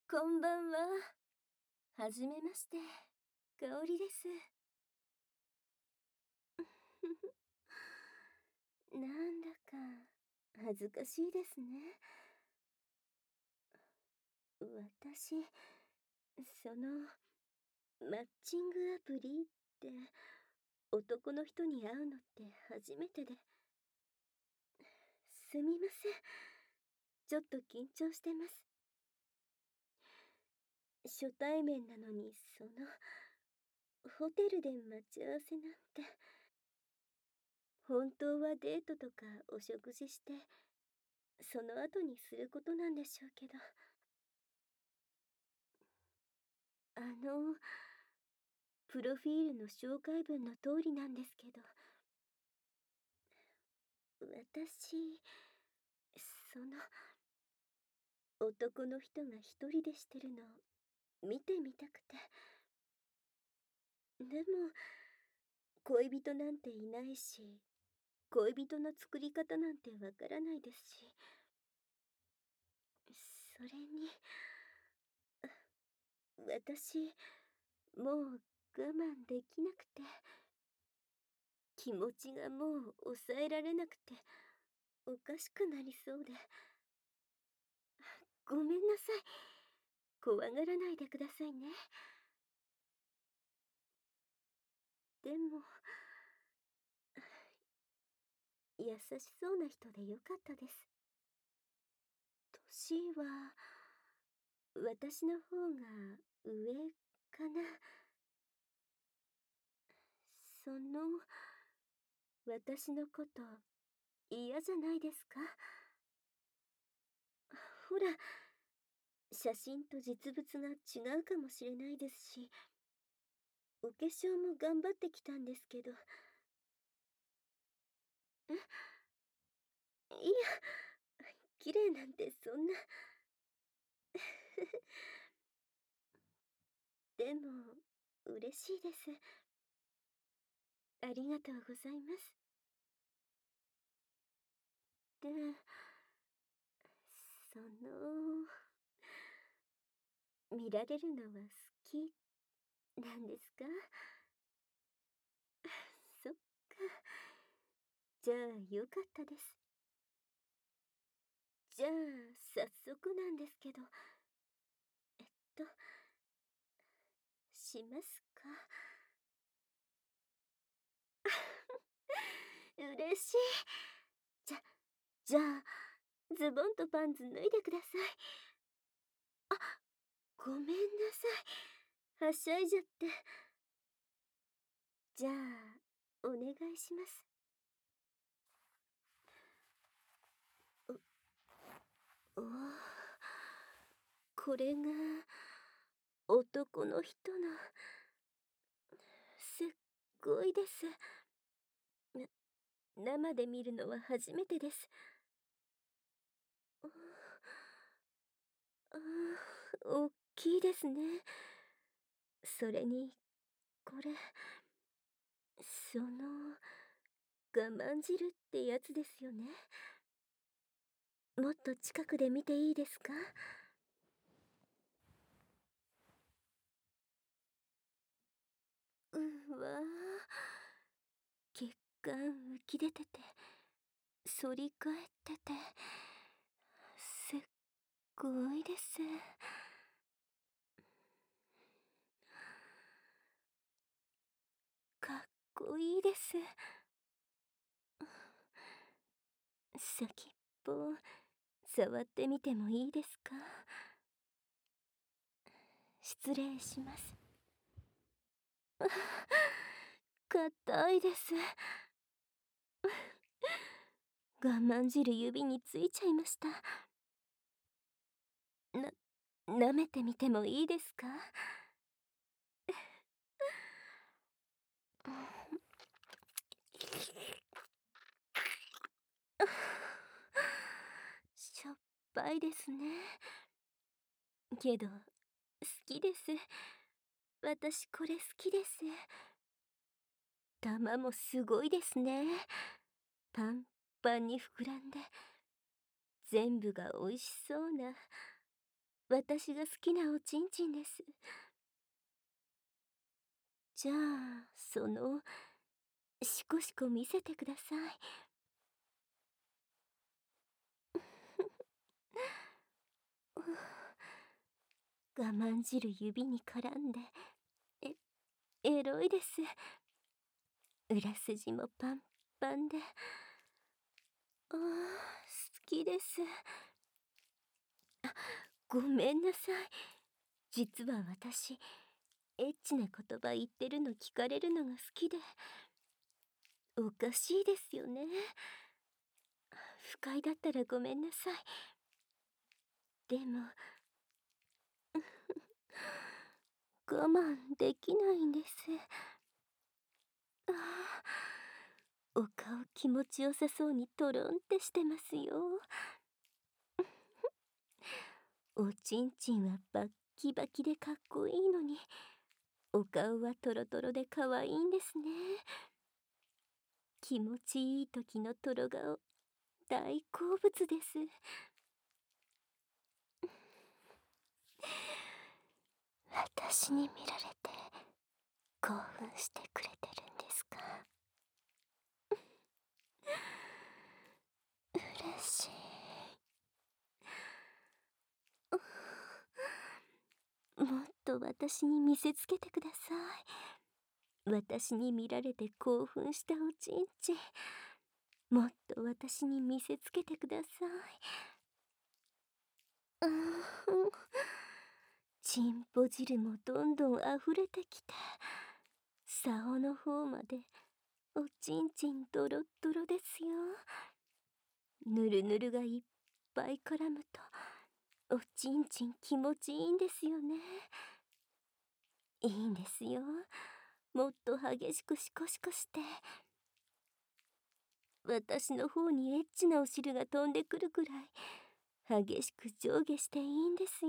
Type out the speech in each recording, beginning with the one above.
こんばんは。はじめまして。香りです。なんだか恥ずかしいですね。私、その、マッチングアプリって男の人に会うのって初めてで、すみません。ちょっと緊張してます。初対面なのに、ホテルで待ち合わせなんて、本当はデートとかお食事して、その後にすることなんでしょうけど。あの、プロフィールの紹介文の通りなんですけど、私、その、男の人が一人でしてるの見てみたくて。でも、恋人なんていないし、恋人の作り方なんてわからないですし、それに、私、もう我慢できなくて、気持ちがもう抑えられなくて、おかしくなりそうで。ごめんなさい。怖がらないでくださいね。でも、優しそうな人でよかったです。年は、私の方が上かな。私のこと嫌じゃないですか？ほら、写真と実物が違うかもしれないですし、お化粧も頑張ってきたんですけど。いや、綺麗なんてそんな。でも、嬉しいです。ありがとうございます。で、その、見られるのは好きなんですか？そっか。じゃあ、よかったです。じゃあ、早速なんですけど、えっと、しますか？嬉しい。じゃ、じゃあ、ズボンとパンツ脱いでください。ごめんなさい。はしゃいじゃって。じゃあ、お願いします。おお、これが、男の人の、すっごいです。生で見るのは初めてです。ああ、おっきいですね。それに、これ、我慢汁ってやつですよね。もっと近くで見ていいですか？うわあ、血管浮き出てて、反り返ってて、すっごいです。かっこいいです。先っぽ、触ってみてもいいですか？失礼します。硬いです。我慢汁指についちゃいました。舐めてみてもいいですか？しょっぱいですね。けど、好きです。私これ好きです。玉もすごいですね。パンパンに膨らんで、全部が美味しそうな。 私が好きなおちんちんです。じゃあ、しこしこ見せてください。我慢汁指に絡んで、え、エロいです。裏筋もパンパンで、好きです。ごめんなさい。実は私、エッチな言葉言ってるの聞かれるのが好きで、おかしいですよね。不快だったらごめんなさい。でも、我慢できないんです。ああ、お顔気持ちよさそうにトロンってしてますよ。おちんちんはバッキバキでかっこいいのに、お顔はトロトロで可愛いんですね。気持ちいい時のトロ顔、大好物です。私に見られて興奮してくれてるんですか？嬉しい。もっと私に見せつけてください。私に見られて興奮したおちんちん。もっと私に見せつけてください。うーん。ちんぽ汁もどんどん溢れてきて、竿の方までおちんちんドロッドロですよ。ぬるぬるがいっぱい絡むと、おちんちん気持ちいいんですよね。いいんですよ。もっと激しくシコシコして、私の方にエッチなお汁が飛んでくるくらい、激しく上下していいんですよ。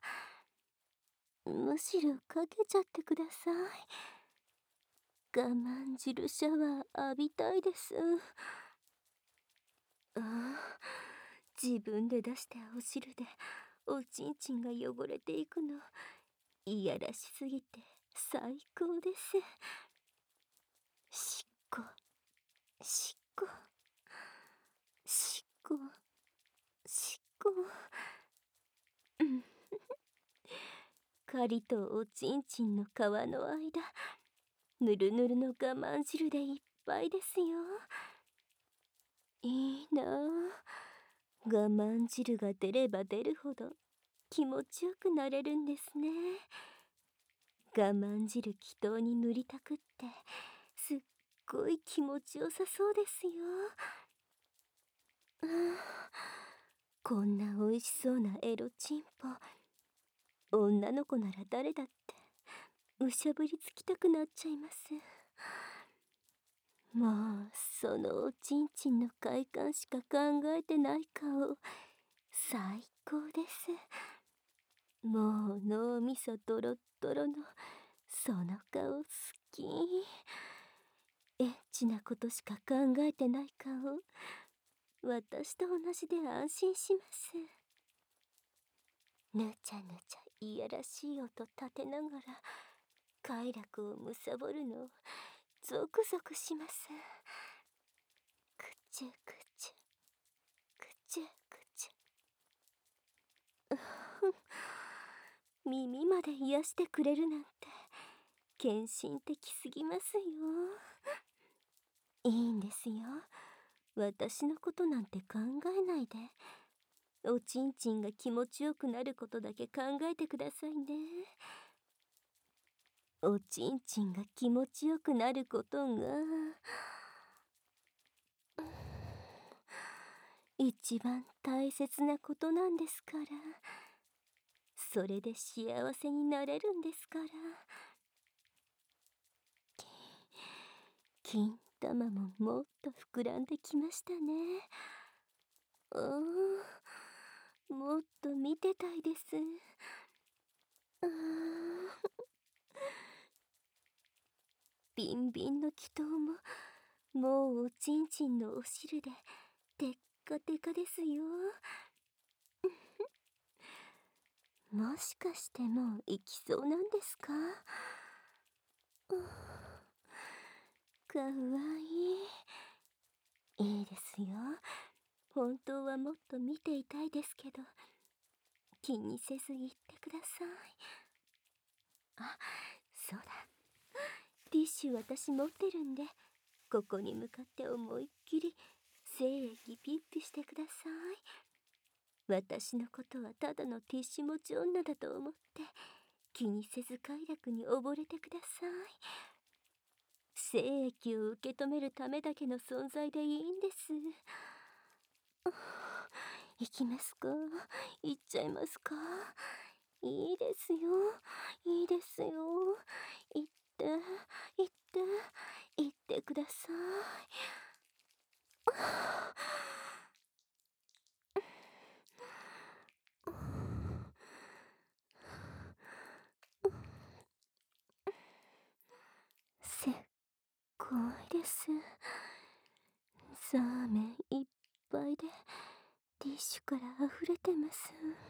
むしろかけちゃってください。我慢汁シャワー浴びたいです。ああ、自分で出したお汁でおちんちんが汚れていくの、いやらしすぎて最高です。しっこ、しっこ、しっこ、しっこ。うん。狩りとおちんちんの皮の間、ぬるぬるの我慢汁でいっぱいですよ。いいなあ。我慢汁が出れば出るほど気持ちよくなれるんですね。我慢汁気筒に塗りたくって、すっごい気持ちよさそうですよ。ああ、こんな美味しそうなエロチンポ、女の子なら誰だってむしゃぶりつきたくなっちゃいます。もうそのおちんちんの快感しか考えてない顔、最高です。もう脳みそドロッドロのその顔好き。エッチなことしか考えてない顔、私と同じで安心します。ぬちゃぬちゃいやらしい音立てながら快楽をむさぼるのゾクゾクします。くちゅくちゅ、くちゅくちゅ。耳まで癒してくれるなんて献身的すぎますよ。いいんですよ。私のことなんて考えないで。おちんちんが気持ちよくなることだけ考えてくださいね。おちんちんが気持ちよくなることが一番大切なことなんですから。それで幸せになれるんですから。金玉ももっと膨らんできましたね。もっと見てたいです。うーん。ビンビンの祈祷も、もうおちんちんのお汁で、でっかでかですよ。 もしかしてもう行きそうなんですか？うかわいい。いいですよ。本当はもっと見ていたいですけど、気にせず言ってください。あ、そうだ。ティッシュ私持ってるんで、ここに向かって思いっきり精液ピッピしてください。私のことはただのティッシュ持ち女だと思って気にせず快楽に溺れてください。精液を受け止めるためだけの存在でいいんです。行きますか？行っちゃいますか？いいですよ。いいですよ。行って、行って、行ってください。せっこいです。サーメンいっぱいでティッシュから溢れてます。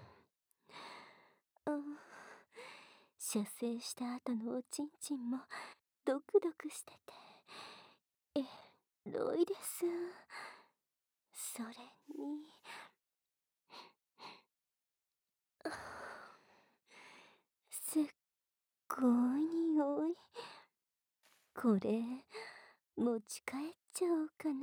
あ、射精した後のおちんちんもドクドクしててエロいです。それにすっごい匂い。これ持ち帰っちゃおうかな。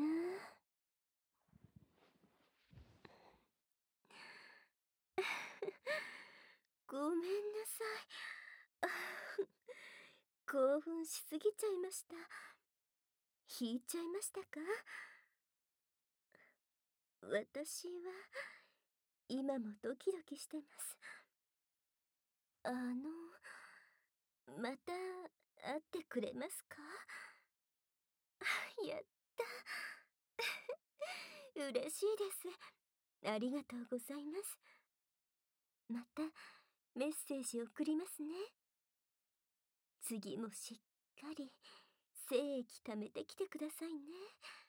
ごめんなさい。興奮しすぎちゃいました。引いちゃいましたか？私は今もドキドキしてます。また会ってくれますか？やった。嬉しいです。ありがとうございます。またメッセージ送りますね。次もしっかり精液貯めてきてくださいね。